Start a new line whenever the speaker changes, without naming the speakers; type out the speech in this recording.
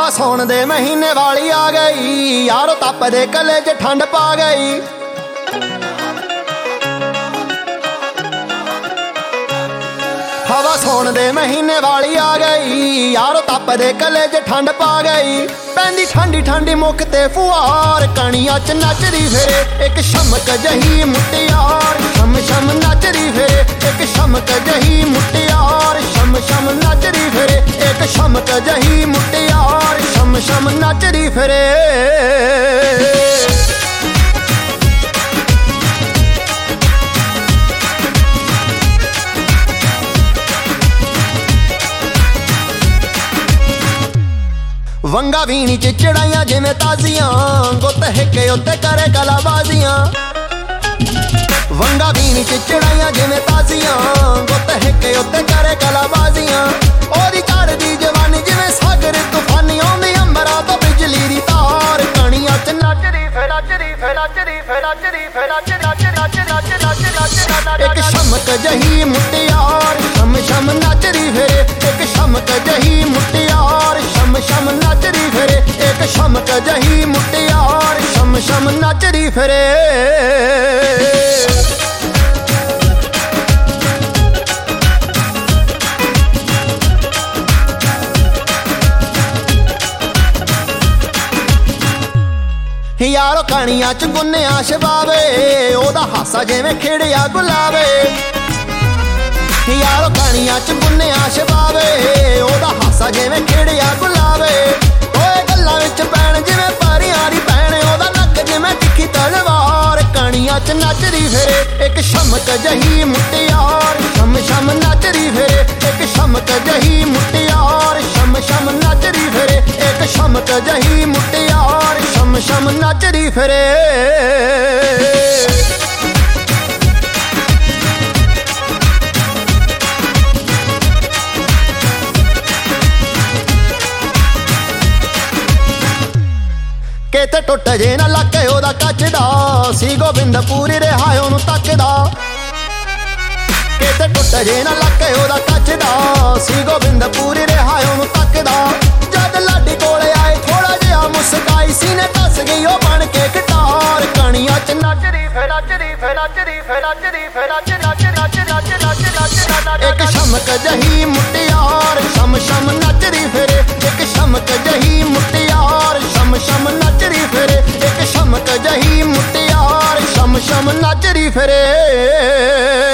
ਹਵਾ ਸੌਣ ਦੇ ਮਹੀਨੇ ਵਾਲੀ ਆ ਗਈ, ਯਾਰੋ ਤਪਦੇ ਕਲੇ 'ਚ ਠੰਡ ਪਾ ਗਈ। ਹਵਾ ਸੌਣ ਦੇ ਮਹੀਨੇ ਵਾਲੀ ਆ ਗਈ, ਯਾਰੋ ਤਪਦੇ ਕਲੇ 'ਚ ਠੰਡ ਪਾ ਗਈ। ਪੈਂਦੀ ਠੰਡੀ ਠੰਡੀ ਮੁੱਖ ਤੇ ਫੁਹਾਰ, ਕਣੀਆਂ 'ਚ ਨੱਚਦੀ ਫਿਰੇ ਇੱਕ ਸ਼ਮਕ ਜਹੀ ਮੁਟਿਆਰ। ਸ਼ਮ ਸ਼ਮ ਨੱਚਦੀ ਫਿਰੇ ਇੱਕ ਸ਼ਮਕ ਜਹੀ ਮੁਟਿਆਰ। ਸ਼ਮ ਸ਼ਮ ਨੱਚਦੀ ਫਿਰੇ ਇੱਕ ਸ਼ਮਕ ਜਹੀ ਮੁਟਿਆਰ। ਸ਼ਮ ਸ਼ਮ ਨੱਚਦੀ ਫਿਰੇ। ਵੰਗਾ ਵੀਣੀ 'ਚ ਚੜਾਈਆਂ ਜਿਵੇਂ ਤਾਜ਼ੀਆਂ, ਗੁੱਤ ਹਿੱਕੇ ਉੱਤੇ ਕਰੇ ਕਲਾਬਾਜ਼ੀਆਂ। ਵੰਗਾ ਵੀਣੀ 'ਚ ਚੜਾਈਆਂ ਜਿਵੇਂ ਤਾਜ਼ੀਆਂ, ਗੁੱਤ ਹਿੱਕੇ ਉੱਤੇ ਕਰੇ ਕਲਾਬਾਜ਼ੀਆਂ। ਉਹਦੀ ਚੜ੍ਹਦੀ ਜਵਾਨੀ ਜਿਵੇਂ ਸਾਗਰ ਤੂਫਾਨੀ, ਆਉਂਦੀ ਅੰਬਰਾਂ ਤੋਂ ਬਿਜਲੀ ਦੀ ਤਾਰ। ਕਣੀਆਂ 'ਚ ਨੱਚਦੀ ਫਿਰ ਨੱਚਦੀ ਫਿਰ ਨੱਚਦੀ ਫਿਰ ਨੱਚਦੀ ਫਿਰ ਨੱਚ ਨੱਚ ਨੱਚ ਨੱਚ ਨੱਚ ਨੱਚ ਇੱਕ ਸ਼ਮਕ ਜਹੀ ਮੁਟਿਆਰ। ਸ਼ਮ ਸ਼ਮ ਨੱਚਦੀ ਫਿਰੇ ਇੱਕ ਸ਼ਮਕ ਜਹੀ ਮੁਟਿਆਰ। ਸ਼ਮ ਸ਼ਮ ਨੱਚਦੀ ਫਿਰੇ ਇੱਕ ਸ਼ਮਕ ਜਹੀ ਮੁਟਿਆਰ। ਸ਼ਮ ਸ਼ਮ ਨੱਚਦੀ ਫਿਰੇ। ਯਾਰੋ ਕਣੀਆਂ 'ਚ ਗੁੰਨਿਆ ਸ਼ਬਾਵੇ, ਉਹਦਾ ਹਾਸਾ ਜਿਵੇਂ ਖਿੜਿਆ ਗੁਲਾਬੇ। ਯਾਰੋ ਕਣੀਆਂ 'ਚ ਗੁੰਨਿਆ ਸ਼ਬਾਵੇ, ਉਹਦਾ ਹਾਸਾ ਜਿਵੇਂ ਖਿੜਿਆ ਗੁਲਾਬੇ। ਓਏ ਗੱਲਾਂ ਵਿੱਚ ਪੈਣ ਜਿਵੇਂ ਪਰੀਆਂ ਦੀ ਭੈਣ, ਉਹਦਾ ਨੱਕ ਜਿਵੇਂ ਤਿੱਖੀ ਤਲਵਾਰ। ਕਣੀਆਂ 'ਚ ਨੱਚਦੀ ਫਿਰੇ ਇੱਕ ਸ਼ਮਕ ਜਹੀ ਮੁਟਿਆਰ। ਸ਼ਮ ਸ਼ਮ ਨੱਚਦੀ ਫਿਰੇ ਇੱਕ ਸ਼ਮਕ ਜਹੀ ਮੁਟਿਆਰ। ਸ਼ਮ ਸ਼ਮ ਨੱਚਦੀ ਫਿਰੇ ਇੱਕ ਸ਼ਮਕ ਜਹੀ ਮੁਟਿਆਰ। ਸ਼ਮ ਸ਼ਮ ਨੱਚਦੀ ਫਿਰੇ। ਕਿਤੇ ਟੁੱਟ ਜੇ ਨਾ ਲੱਕੇ ਉਹਦਾ ਕੱਚਦਾ, ਸੀ ਗੋਬਿੰਦਪੁਰੀ ਰਿਹਾ ਉਹਨੂੰ ਤੱਕਦਾ। ਕਿਤੇ ਟੁੱਟ ਜੇ ਨਾ ਲੱਕੇ ਉਹਦਾ ਕੱਚਦਾ, ਸੀ ਗੋਬਿੰਦਪੁਰੀ ਰਿਹਾ ਉਹਨੂੰ ਤੱਕਦਾ। ਜਦ ਲਾਡੀ ਕੋਲੇ ਆਏ ਥੋੜਾ ਜਿਹਾ ਮੁਸਕਾਈ, ਸੀਨੇ ਕੱਸ ਗਈ ਉਹ ਬਣ ਕੇ ਗਿਟਾਰ। ਕਣੀਆਂ 'ਚ ਨੱਚਦੀ ਫਿਰ ਨੱਚਦੀ ਫਿਰ ਨੱਚਦੀ ਫਿਰ ਨੱਚਦੀ ਫਿਰ ਨੱਚ ਨੱਚ ਨੱਚ ਨੱਚ ਨੱਚ ਨੱਚ ਇੱਕ ਸ਼ਮਕ ਜਹੀ ਮੁਟਿਆਰ। ਸ਼ਮ ਸ਼ਮ ਨੱਚਦੀ ਫਿਰੇ ਇੱਕ ਸ਼ਮਕ ਜਹੀ ਮੁਟਿਆਰ। ਸ਼ਮ ਸ਼ਮ ਨੱਚਦੀ ਫਿਰੇ ਇੱਕ ਸ਼ਮਕ ਜਹੀ ਮੁਟਿਆਰ। ਸ਼ਮ ਸ਼ਮ ਨੱਚਦੀ ਫਿਰੇ।